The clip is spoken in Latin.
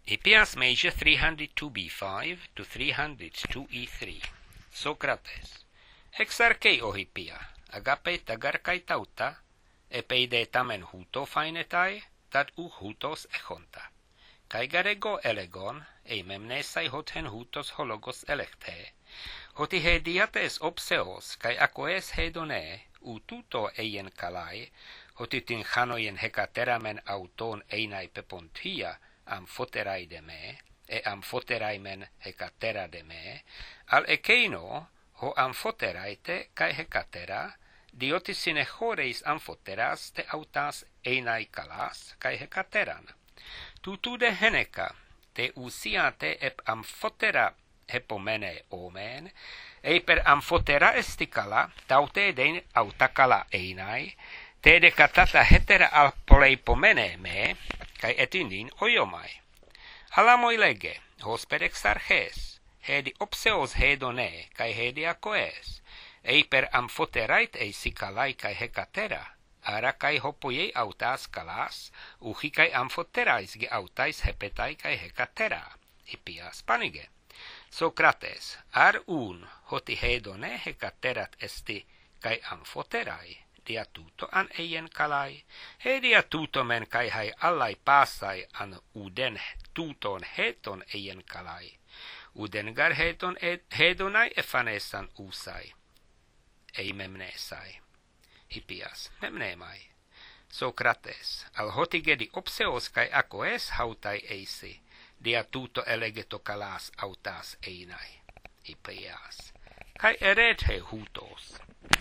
Hippias major 302b5 to 302e3. Socrates. Exarchei o Hippia, agape tagarkai tauta, epeide tamen huto fainetai, tad hutos echonta. Kai garego elegon, memnesai hoten hutos hologos electe, hoti he diates opseos, kai aquoes hedone, tuto eien kalai, hoti tin chanoien hekateramen auton einai pepontia, amphoterai de me, amphoterai men hekatera de me, al ekeino, ho amphoteraite kai hekatera, diotis sine horeis amphoteras te autas einai kalas kai hekateran. Tutude heneka, te usiate ep amphotera hepomene omen, per amphotera estikala, taute den autakala einai, te de katata hetera alpoleipomene me, kai etindin oiomai. Alamoi lege, hosper exarches, hedi opseos hedone, kai hedi aques, per amphoterait sikalai kai hekatera, ara kai hopoiei autas kalas, uhi kai amphoterais ge autais hepetai kai hekatera, Hippias panige. Socrates, hoti hedone hekaterat esti kai amphoterai, dia tuto an eien kalai, dia tuto men kai hai allai passai an uden tuton heton eien kalai, uden gar heton hedonai efanesan usai, memnesai. Hippias, memnemai. Socrates, al hotigedi opseos kai aques hautai eisi, dia tuto elegeto kalas autas einai. Hippias, kai erete hutos.